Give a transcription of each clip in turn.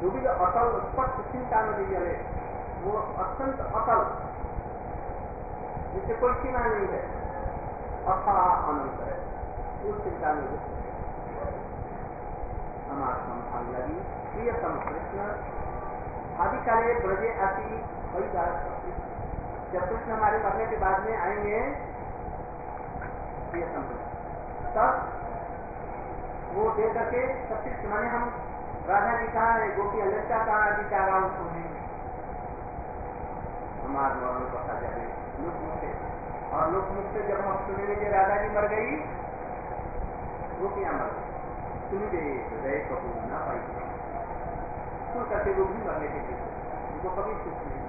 जो भी अटल स्पष्ट चिंता नदी जले वो अत्यंत अटल, जिससे कोई सीमा नहीं है, अथा अनंत है, उस चिंता में हमारा लगी प्रियतम कृष्ण आदिकाले ब्रजे आती। वही बात, जब कृष्ण हमारे मरने के बाद में आएंगे प्रियतम तब वो दे करके सब चीज माने हम राधा जी कहाँ है, गोपी अलक्का कहाँ, अधिकारा सुनेंगे हमारे मरण पता जाए लोक मुख से, और लोक मुख से जब हम सुनेंगे कि राधा जी मर गई, गोपियां मर गई, सुनी दे हृदय कबू ना पाई, सुन करके वो भी मरने के लिए उनको कभी सुख नहीं,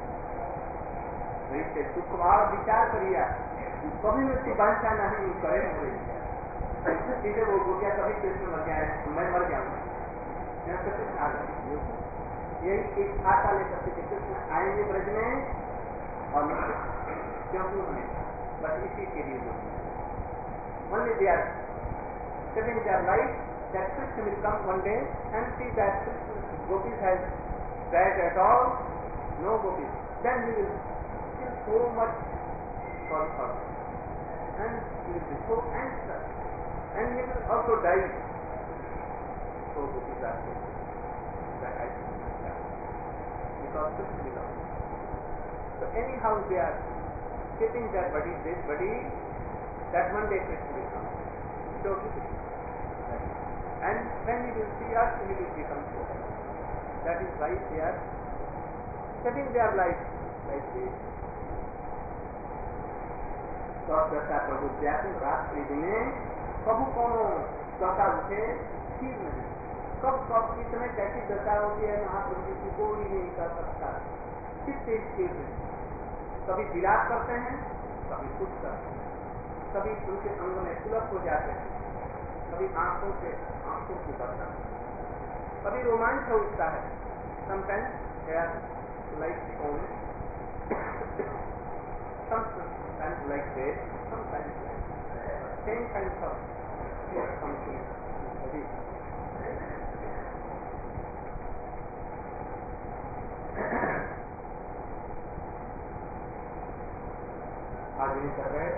सुख भाव विचार करिए, कभी मृत्यु वांछा नहीं करे मोरे, सीधे वो गोपिया कभी कृष्ण मर जाए, मैं मर जाऊंगा, कृष्ण आ गए, यही एक आशा लेकर के कृष्ण आएंगे ब्रज में और क्योंकि उन्होंने बस इसी के लिए बोल only they are living their life that Krishna will come one day and see that Krishna gopis has died at all, no gopis, then he will feel so much sorry for them and he will be so anxious and he will also die. So gopis are saying that I should not die because Krishna belongs. So anyhow they are keeping their body, this body, that one day Krishna will come. So and when he will see us, he will become so happy. That is why they are living their life like this. दशा प्रभु व्याकुल रात्रि दिने कबू कोनो दशा उठे स्थिर नहीं, कब किस समय कैसी दशा होती है महाप्रभु की कोई नहीं कर सकता, चित्त स्थिर नहीं, कभी विलाप करते हैं, कभी कुछ करते हैं, कभी उनके अंग में सुलभ हो जाते हैं, कभी आंखों की बरसा, कभी रोमांच उठता है, sometimes they are like stone, sometimes like this, sometimes like same kinds of something. आगे कर रहे,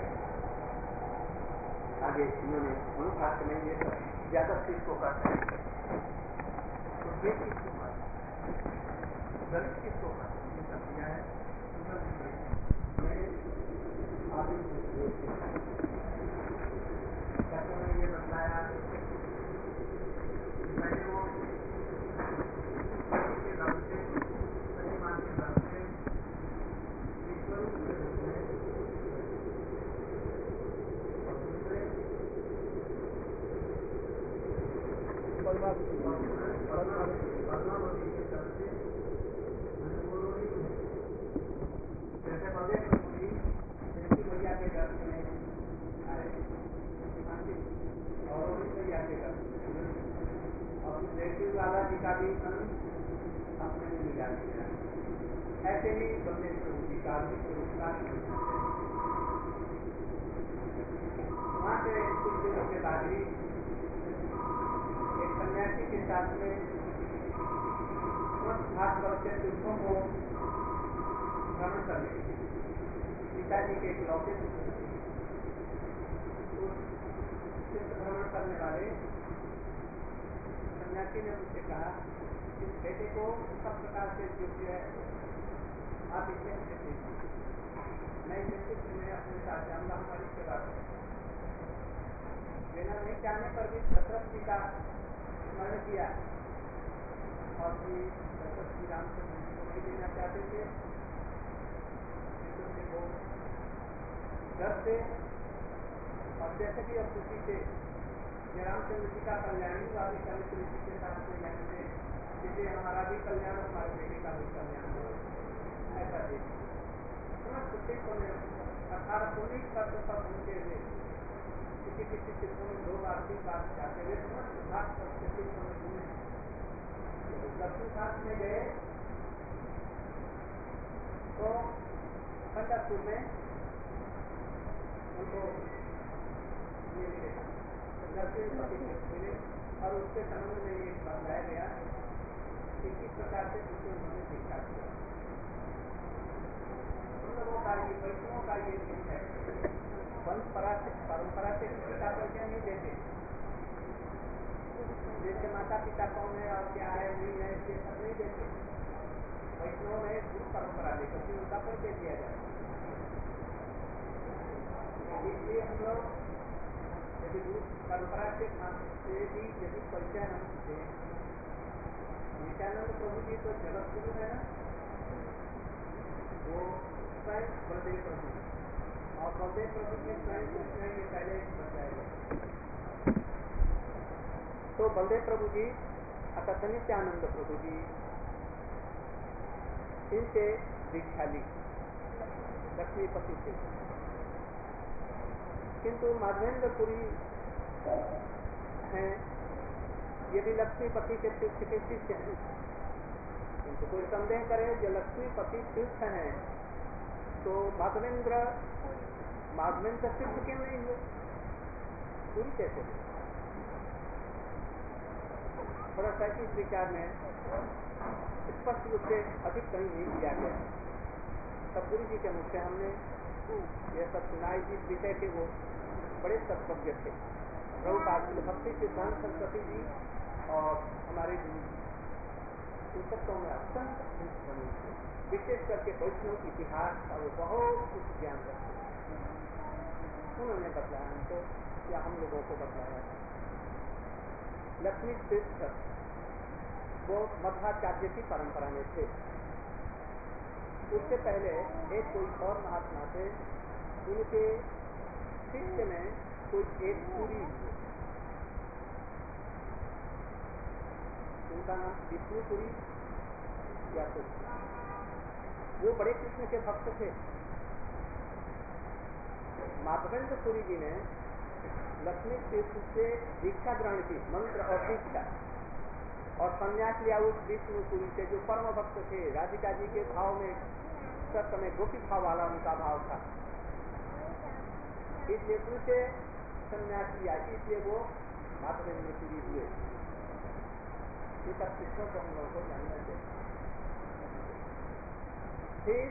आगे इन्होंने अनुभाग में ये ज्यादा चीज को करते हैं, तो ये चीज को गलत चीज को करते हैं, ये बताया मैंने वो के नाम से परिमान के नाम से ईश्वर के रूप में और दूसरे पद्मावती के तरफ से मैंने बोलो जैसे प्रदेश भैया के घर में आए और भैया के घर और जयपुर लाला जी का भी अपने में मिला दिया, ऐसे ही बंदे प्रभु जी का भी पुरस्कार वहां से कुछ दिनों के बाद ही एक सन्यासी के साथ में खास तौर से तीर्थों को भ्रमण करने पिताजी के इकलौते भ्रमण करने वाले सन्यासी ने मुझसे कहा इस बेटे को सब प्रकार से योग्य है, आप इसे कैसे मैं इसे कुछ मैं अपने साथ जाऊंगा, हमारी सेवा लेना नहीं चाहने पर भी दशरथ जी का स्मरण किया और भी दशरथ श्री रामचंद्र जी को नहीं देना चाहते थे, वो डर से और जैसे भी अब खुशी से रामचंद्र जी का कल्याण हुआ, चंद्र जी के साथ में जाने से जिसे हमारा भी कल्याण, हमारे बेटे का भी कल्याण हो, ऐसा देख प्रत्येक को 18 19 का तो सब उनके हुए किसी चित्रों में 2 बार 3 बार जाते हुए घाट पर चित्रों में घूमे, दक्षिण घाट में गए तो पंजाबपुर में उनको मिले और उसके संबंध में एक बताया गया इसी प्रकार से उसे उन्होंने शिक्षा दिया। उन लोगों का ये वैष्णवों का ये दिन है, परंपरा से किसी का परिचय नहीं देते। जैसे माता पिता कौन है और क्या है नहीं है ये सब नहीं देते। वैष्णव में गुरु परंपरा देकर के उनका परिचय दिया जाता है। इसलिए हम लोग यदि गुरु परंपरा से भी यदि परिचय हम दें, नित्यानंद प्रभु जी तो जगत गुरु है ना, वो स्वयं बलदेव प्रभु और बलदेव प्रभु जी स्वयं कृष्ण ये पहले बताया गया। तो बलदेव प्रभु जी अर्थात नित्यानंद प्रभु जी इनसे दीक्षा ली लक्ष्मीपति से, किंतु माधवेंद्रपुरी हैं ये भी लक्ष्मीपति के तीर्थ के शिष्य हैं। किंतु कोई संदेह करे जो लक्ष्मीपति तीर्थ हैं तो माधवेंद्र तीर्थ क्यों नहीं हुए, पूरी कैसे हुए? थोड़ा सा इस विचार में स्पष्ट रूप से अधिक कहीं नहीं किया गया। तब गुरु जी के मुख से हमने यह सब सुनाई जिस विषय के वो बड़े तत्वज्ञ थे। प्रभुपाद भक्ति सिद्धांत सरस्वती जी और हमारे गुरु इन सबको में अत्यंत विशेष करके वैष्णव इतिहास का वो बहुत कुछ ज्ञान रखते। उन्होंने बतलाया हमको या हम लोगों को बताया। लक्ष्मी तीर्थ वो मध्वाचार्य की परंपरा में थे। उससे पहले एक कोई और महात्मा थे, उनके शिष्य में कोई एक पुरी हुए, उनका नाम विष्णुपुरी या कुछ, वो बड़े कृष्ण के भक्त थे। माधवेंद्रपुरी जी ने लक्ष्मी तीर्थ से दीक्षा ग्रहण की, मंत्र और दीक्षा, और संन्यास लिया उस विष्णुपुरी से जो परम भक्त थे। राधिका जी के भाव में सब समय गोपी भाव वाला उनका भाव था, इसलिए उनसे संन्यास लिया, इसलिए वो माधवेंद्रपुरी हुए। ये सब कृष्णों को हम लोगों को जानना चाहिए। फिर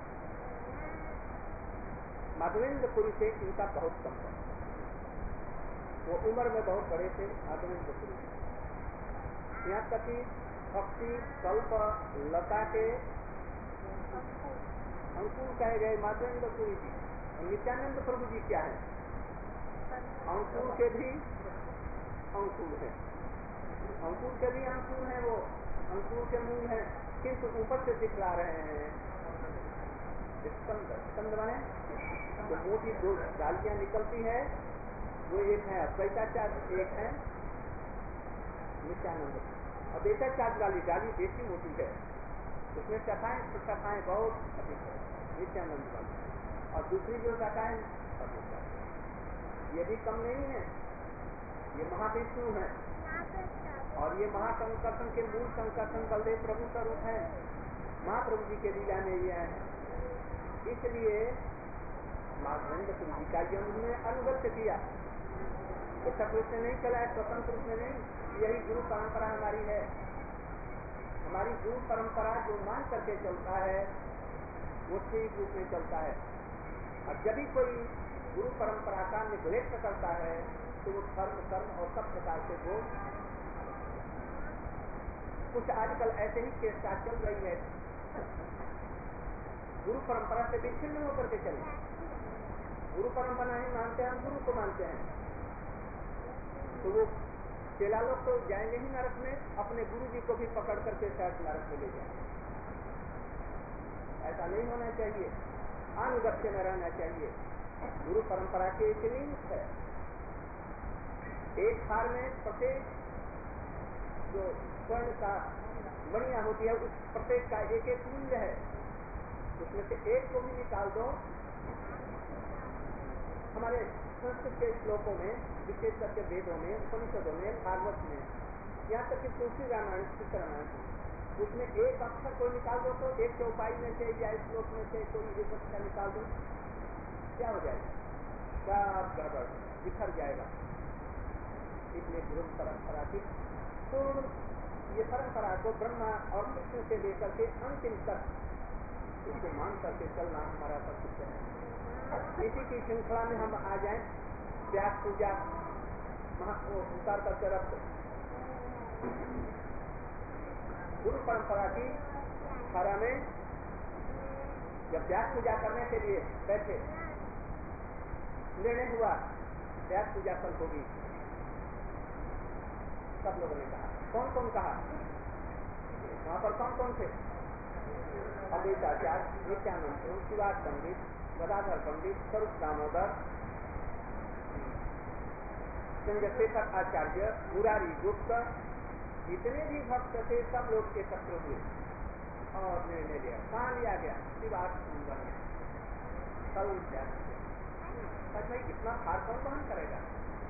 माधवेंद्रपुरी से इनका बहुत संपर्क, वो उम्र में बहुत बड़े थे माधवेंद्रपुरी। यहाँ तक कि भक्ति कल्प लता के अंकुर कहे गए माधवेंद्रपुरी जी। और नित्यानंद प्रभु जी क्या है? अंकुर के भी अंकुर है, अंकुर के भी अंकुर है, वो अंकुर के मूल है, किंतु ऊपर से दिखला रहे हैं स्कंद बने तो मोटी दो डालियां निकलती है, वो एक है अद्वैताचार्य, एक है नित्यानंद। अद्वैताचार्य वाली डाली बेसी मोटी है, उसमें शाखाएं बहुत अधिक है नित्यानंद वाली, और दूसरी जो शाखाएं ये भी कम नहीं है, ये महाविष्णु है। और ये महासंकर्षण के मूल संकर्षण बलदेव प्रभु स्वरूप है, महाप्रभु जी के लीला में ये है। इसलिए माधवेंद्रपुरी जी का उन्होंने अनुगत्य किया, पृथक रूप से नहीं चला है, स्वतंत्र रूप में नहीं। यही गुरु परंपरा हमारी है। हमारी गुरु परंपरा जो मान करके चलता है वो ठीक रूप में चलता है। और जब भी कोई गुरु परंपरा का निग्लेक्ट करता है तो वो धर्म कर्म और सब प्रकार से वो कुछ आजकल ऐसे ही चेष्टा चल रही है, गुरु परंपरा से विच्छिन्न होकर के चले। गुरु परंपरा नहीं मानते, हम गुरु को मानते हैं, तो वो चेला लोग तो जाएंगे ही नरक में, अपने गुरु जी को भी पकड़ करके शायद नरक में ले जाएंगे। ऐसा नहीं होना चाहिए, अनुगत्य में रहना चाहिए। गुरु परंपरा के एक लिंक है, एक हार में प्रत्येक जो स्वर्ण का मणियां होती है उस प्रत्येक का एक एक मूल्य है, उसमें से एक को भी निकाल दो। हमारे संस्कृत के श्लोकों में, विशेष करके वेदों में, उपनिषदों में, भागवत में, यहाँ तक कि तुलसी रामायण, चित्र रामायण, उसमें एक अक्षर को निकाल दो तो एक चौपाई में से या श्लोक में से कोई एक अक्षर निकाल दो, क्या हो जाएगा? सब गड़बड़ बिखर जाएगा। इसलिए गुरु परंपरा की पूर्ण ये परंपरा को ब्रह्मा और कृष्ण से लेकर के अंतिम तक इसको मान करके चलना हमारा कर्तव्य है। इसी की श्रृंखला में हम आ जाएं, व्यास पूजा उतार करके रख दो। गुरु परंपरा की धारा में जब व्यास पूजा करने के लिए बैठे, निर्णय हुआ व्यास पूजा कल होगी, सब लोगों ने कहा। कौन कौन कहा? वहां पर कौन कौन थे? अद्वैताचार्य, नित्यानंद, शिवाज पंडित, गदाधर पंडित, स्वरूप दामोदर, चंद्रशेखर आचार्य, मुरारी गुप्त, जितने भी भक्त थे सब लोग एकत्र हुए और निर्णय लिया। कहाँ लिया गया? शिवाज सुंदर में। कल भाई इतना भार कौन वहन करेगा?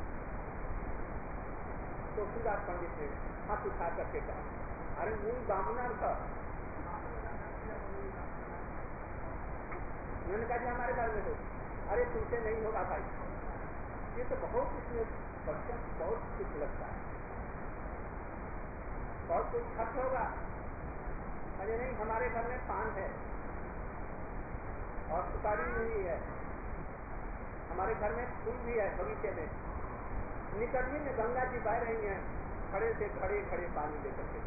तो शिवाज पंडित ने हाथ उठा करके कहा, अरे मूल बामुनार का। उन्होंने कहा जी हमारे घर में हो। अरे तुमसे नहीं होगा भाई, ये तो बहुत इसमें बहुत कुछ लगता है, बहुत कुछ खर्च होगा। अरे नहीं, हमारे घर में पान है और सुपारी नहीं है, हमारे घर में फूल भी है बगीचे में, निकट में गंगा जी बह रही हैं, खड़े से खड़े खड़े पानी लेकर के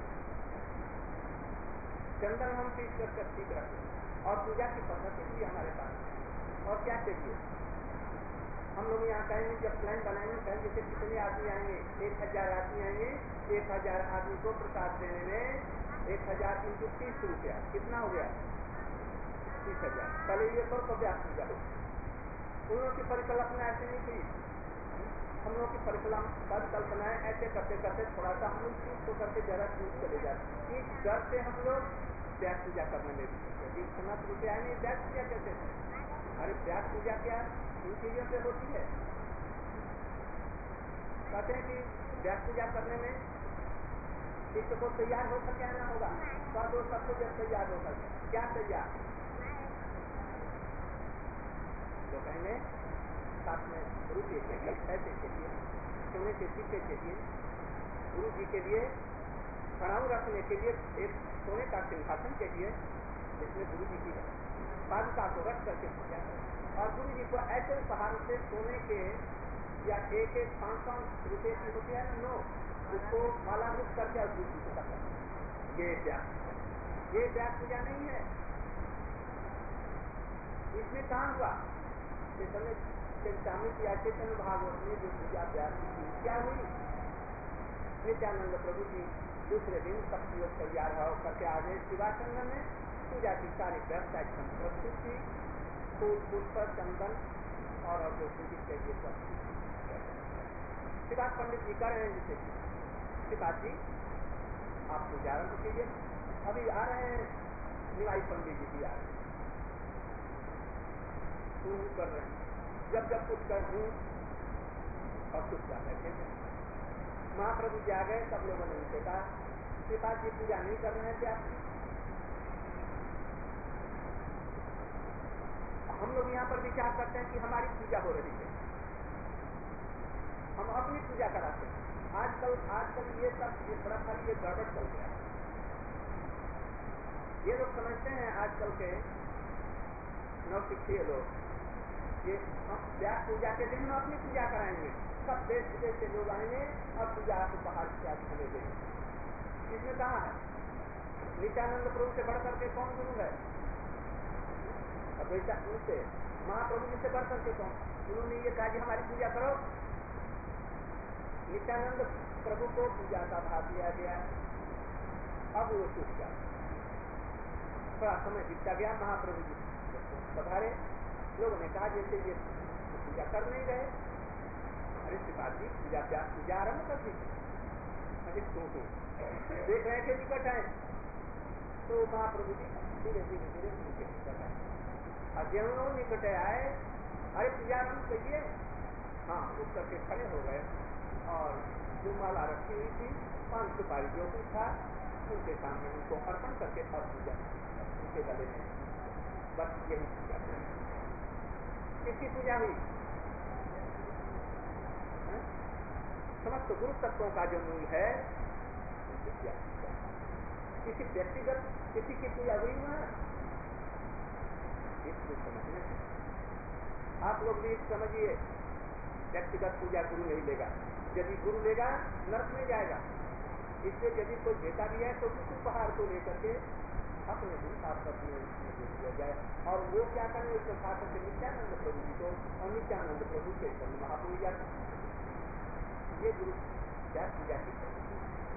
चंदन हम पीस कर ठीक रखें और पूजा की पद्धति भी हमारे पास। और क्या चाहिए? हम लोग यहाँ कहेंगे, जब प्लान बनाएंगे कहेंगे कि कितने आदमी आएंगे? 1000 आदमी आएंगे। 1000 आदमी को प्रसाद देने में 1000 × 30 रुपया कितना हो गया? 30,000। पहले ये तो व्यास पूजा हो। उन लोगों की परिकल्पना ऐसे नहीं थी। हम लोगों की परिकल्पनाएं ऐसे करते करते थोड़ा सा हम लोग चूक को करके जरा चूक चले जाते। इस डर से हम लोग व्यास पूजा करने में भी समझ रुपया नहीं। व्यास पूजा कैसे है? अरे व्यास पूजा क्या इन चीजों से होती है? कहते हैं कि व्यास पूजा करने में शिष्य को तैयार होकर के आना होगा। सब कुछ तैयार होकर, क्या तैयार? तो कहेंगे साथ में गुरु जी के लिए पैसे चाहिए, सोने के सिक्के चाहिए, गुरु जी के लिए खड़ाऊ रखने के लिए एक सोने का सिंहासन चाहिए, जिसमें गुरु जी की पादुका को रख करके पूजा करें। और गुरु जी को ऐसे उपहार से सोने के या एक 500 रुपये की होती है ना नोट, उसको माला रूप करके और गुरु जी को करना। ये व्यास पूजा नहीं है। इसमें कहाँ हुआ? चेतन या चेतन भागवत में जो पूजा व्यास की क्या हुई? नित्यानंद प्रभु जी दूसरे दिन सब योग तैयार हो करके आ गए शिवाचंदन में। पूजा की सारी व्यवस्था एकदम प्रस्तुत थी, फूल पुष्प चंदन और जो पूजित चाहिए सब। शिवाज पंडित जी कह रहे हैं जिसे शिवाज जी आप पूजा आरम्भ कीजिए। अभी आ रहे हैं निवाई पंडित जी भी आ रहे हैं, कर रहे हैं। जब कुछ कर हूँ और कुछ कर रहे थे। महाप्रभु जी आ गए, सब लोगों ने उनसे कहा शिवाज जी पूजा नहीं कर रहे थे आपकी। हम लोग यहाँ पर विचार करते हैं कि हमारी पूजा हो रही है, हम अपनी पूजा कराते हैं। आजकल ये सब ये बड़ा सारी ये गड़बड़ चल गया है। ये लोग समझते हैं आजकल के नवशिक्षीय लोग, ये हम व्यास पूजा के दिन हम अपनी पूजा कराएंगे, सब देश विदेश से लोग आएंगे और पूजा उपहार इत्यादि हमें देंगे। इसमें कहा है नित्यानंद प्रभु से बढ़ करके कौन गुरु है? अद्वैता उनसे महाप्रभु जी से बढ़ करके कौन? उन्होंने ये कहा कि हमारी पूजा करो। नित्यानंद प्रभु को पूजा का भाग दिया गया। अब वो चुप गया, थोड़ा समय बीतता गया। महाप्रभु जी पधारे, लोगों ने कहा जैसे ये पूजा कर नहीं रहे। अरे शिवाजी जी पूजा आरम्भ कर दीजिए। देख रहे थे निकट आए तो महाप्रभु जी धीरे धीरे धीरे उनके निकट आए। और जब लोग निकट आए, अरे पूजा आरम्भ करिए। हाँ, उठ करके खड़े हो गए और जो माला रखी हुई थी 5 सुपारी जो भी था उनके सामने उनको अर्पण करके और पूजा उनके गले में, बस यही पूजा करें। किसकी पूजा हुई? समस्त गुरु तत्वों का जो मूल है किसी व्यक्तिगत किसी की पूजा हुई ना, इसको समझना। आप लोग भी समझिए, व्यक्तिगत पूजा गुरु नहीं लेगा। यदि गुरु लेगा नर्क में जाएगा। इसलिए यदि कोई देता भी है तो उस उपहार को लेकर के अपने आपस में दे दिया जाए। और वो क्या करें, उसको खा करके नित्यानंद प्रभु जी को और नित्यानंद प्रभु के महापुरी जाते। ये गुरु व्यास पूजा की पद्धति।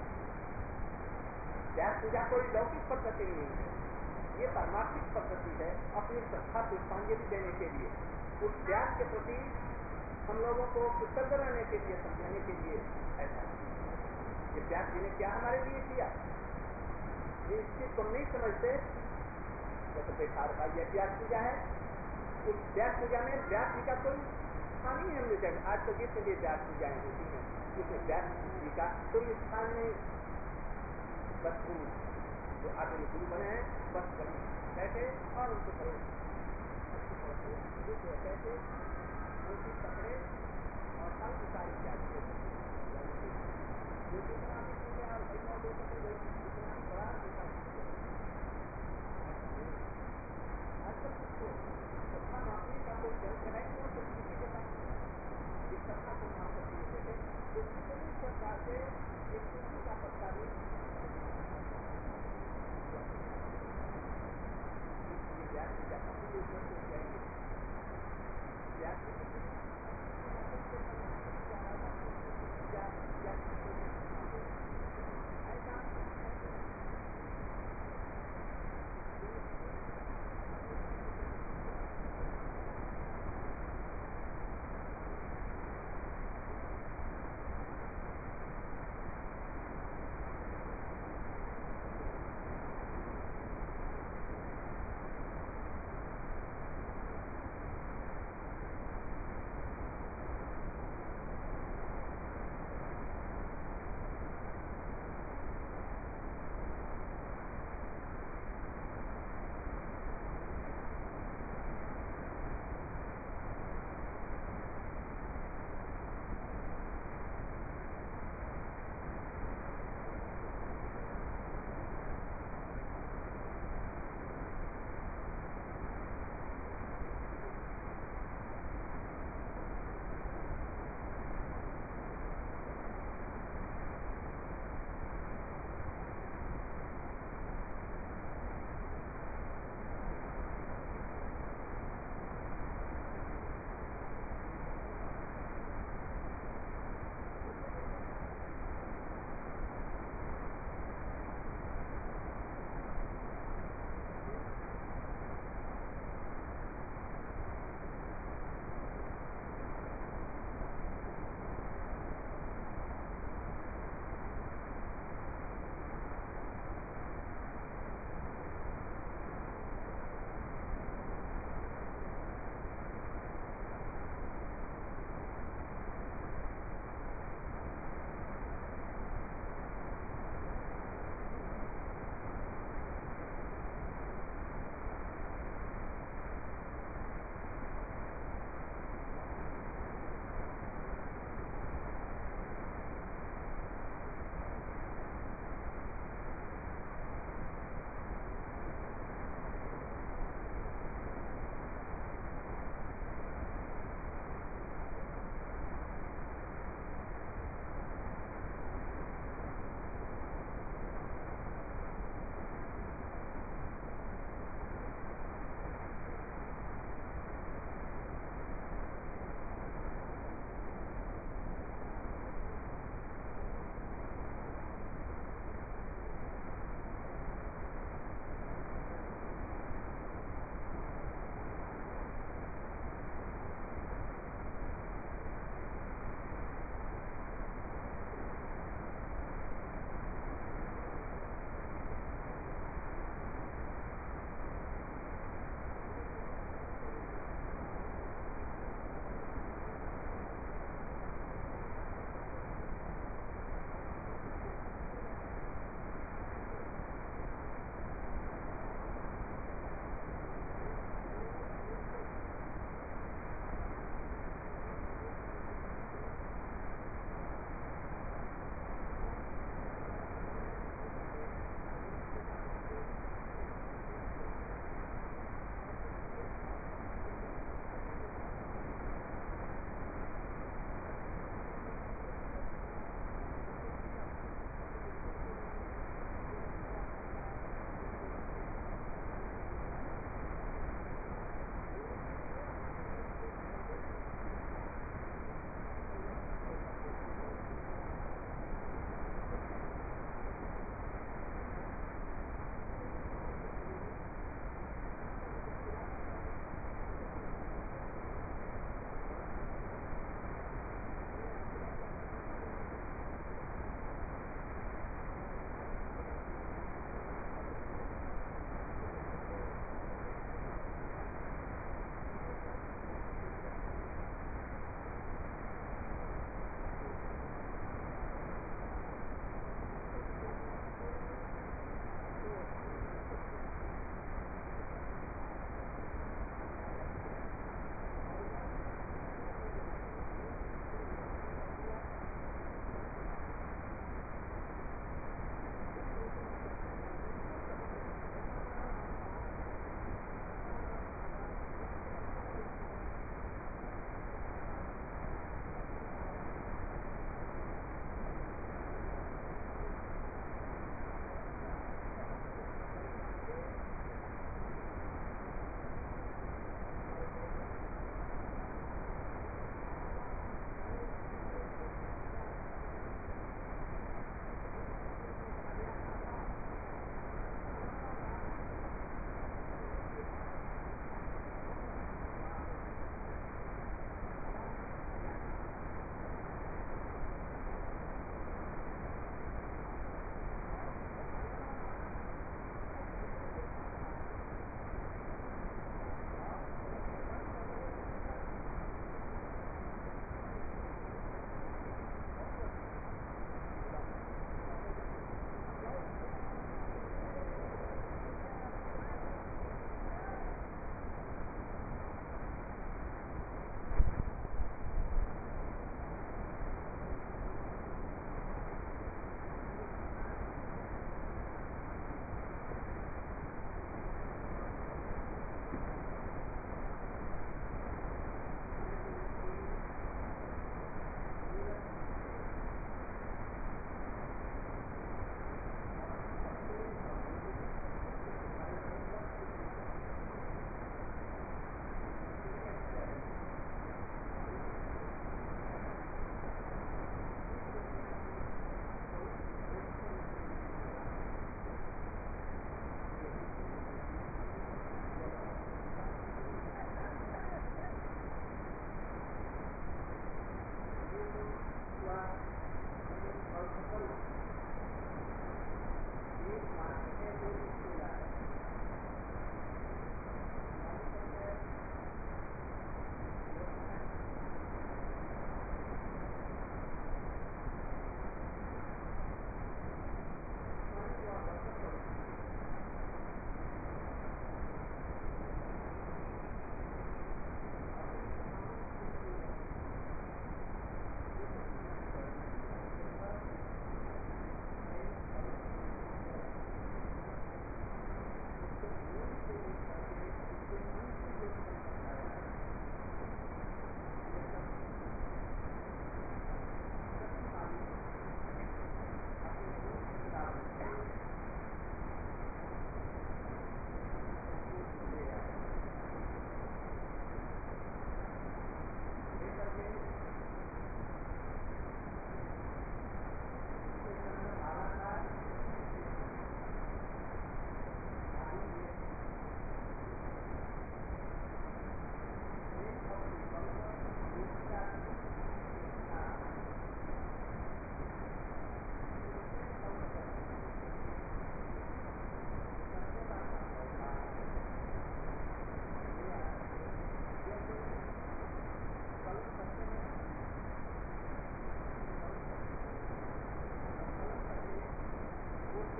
व्यास पूजा कोई लौकिक पद्धति नहीं है, ये परमार्थिक पद्धति है। अपनी श्रद्धा पुष्पांजलि देने के लिए, उस व्यास के प्रति हम लोगों को कृतज्ञ रहने के लिए, समझाने के लिए ऐसा ये व्यास जी ने क्या हमारे लिए किया, ये इसकी तुम नहीं समझते। तो बेकार का यह व्यास पूजा है। उस व्यास पूजा में व्यास जी का कोई स्थान ही हम जगह, आज तो जितने भी व्यास पूजाएं होती हैं उसमें व्यास जी का कोई स्थान नहीं। बस गुरु जो आगे गुरु बने हैं, बस बैठे और उनको करो कैसे रोटी पकड़े और कल सारी जाती है जो जितना भी पूजा और जितना दे सके जितना बड़ा आजकल कुछ सत्ता मापने का कोई जल्द है कि वो कुछ किसी के पास इस सत्ता को माप सकती है। तो किसी प्रकार से एक किसी का पत्ता भी व्यास पूजा का व्यास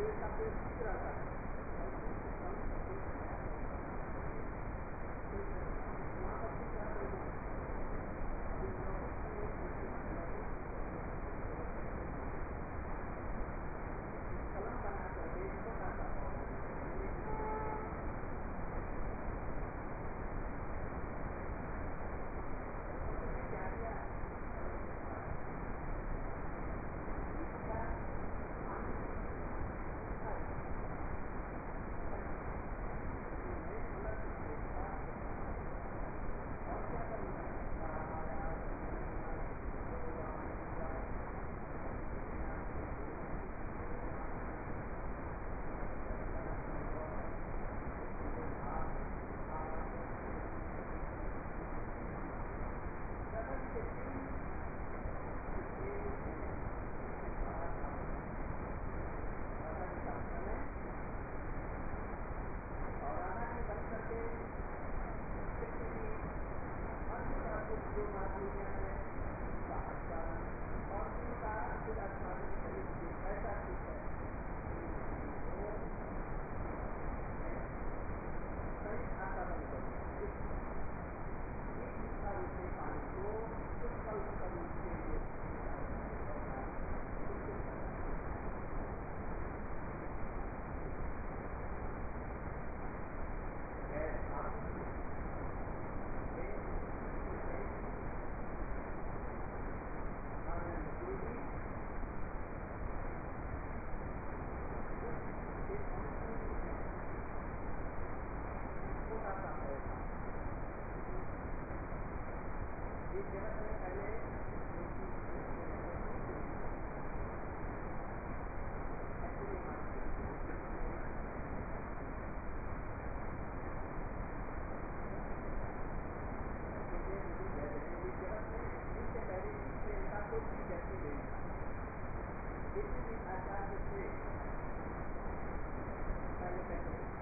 आचार्य से पहले